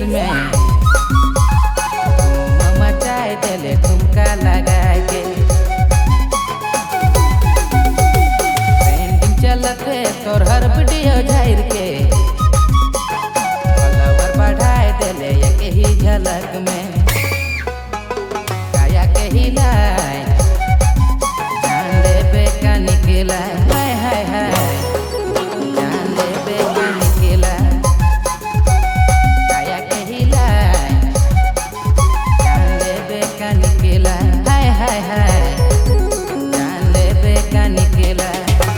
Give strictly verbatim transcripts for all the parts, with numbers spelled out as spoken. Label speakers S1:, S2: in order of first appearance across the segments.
S1: में धूम मचाए देले ठुमका लगा के। ट्रेंडिंग चलते तोर हर वीडियो झाड़ के फॉलोवर बढ़ाए देले एक ही झलक में। काया के हिलाए जान लेबे का निकला हाय हाय हाय जान लेबे का निकला। काया के हिलाए जान लेबे का निकला हाय हाय हाय जान लेबे का निकला।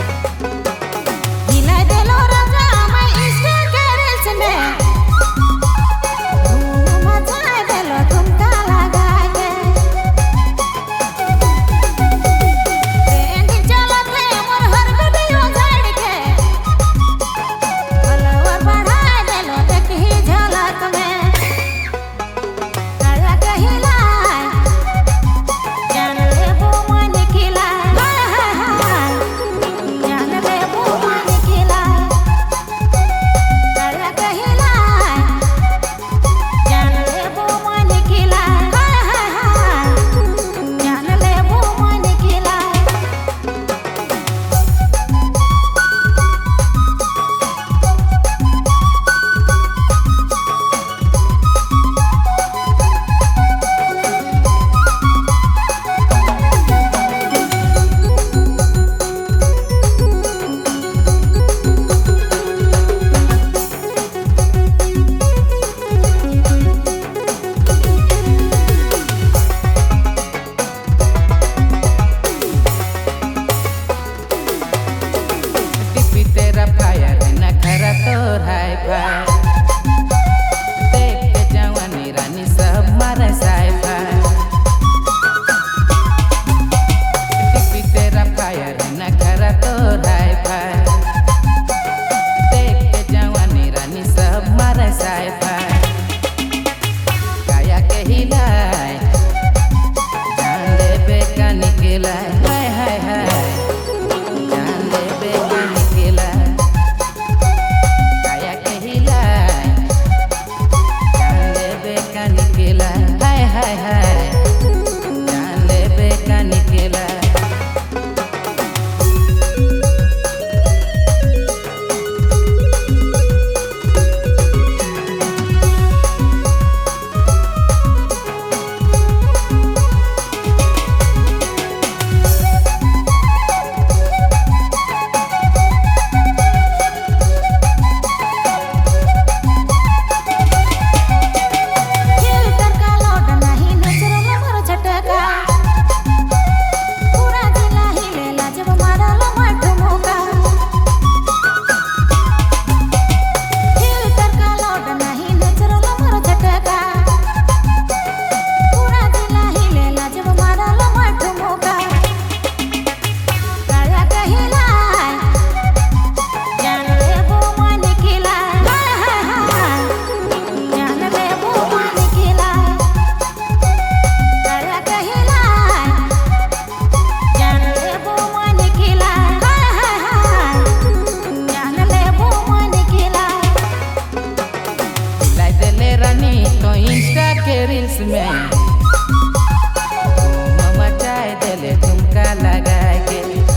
S2: हिला देलो राजा मैं इंस्टा के रील्स में धूम मचाए देलो ठुमका लगा के। ट्रेंडिंग चलते मोर हर वीडियो झाड़ के फॉलोवर बढ़ाए देलो एक ही झलक में। काया के हिलाए जान लेबो मन खिला हाय हाय हाय जान लेबो मन खिला। काया के हिलाए जान लेबो मन खिला हाय हाय हाय जान लेबो मन खिला।
S1: टिपी तेरा फायर न खरा तोर हाय फाय। देख के जवानी रानी सब मारे साय फाय। टिपी तेरा फायर न खरा तोर हाय फाय। देख के जवानी रानी सब मारे साय फाय। काया के हिलाए जान लेबे का निकला हाय हाय हाय जान लेबे का निकला। काया के हिलाए जान लेबे का निकला हाय हाय हाय जान लेबे का निकला।
S2: फिल्टर का लोड नहीं नेचुरल मोर झटका पूरा जिला हिलेला जब मारल मैं ठुमका। फिल्टर का लोड नहीं नेचुरल मोर झटका पूरा जिला हिलेला जब मारल मैं ठुमका। काया के हिलाए जान लेबो मन खिला हाय हाय हाय जान लेबो मन खिला। काया के हिलाए जान लेबो मन खिला हाय हाय हाय जान लेबो मन खिला।
S1: हिलाई देले रानी तो इंस्टा के रील्स में धूम मचाए देले ठुमका लगा के।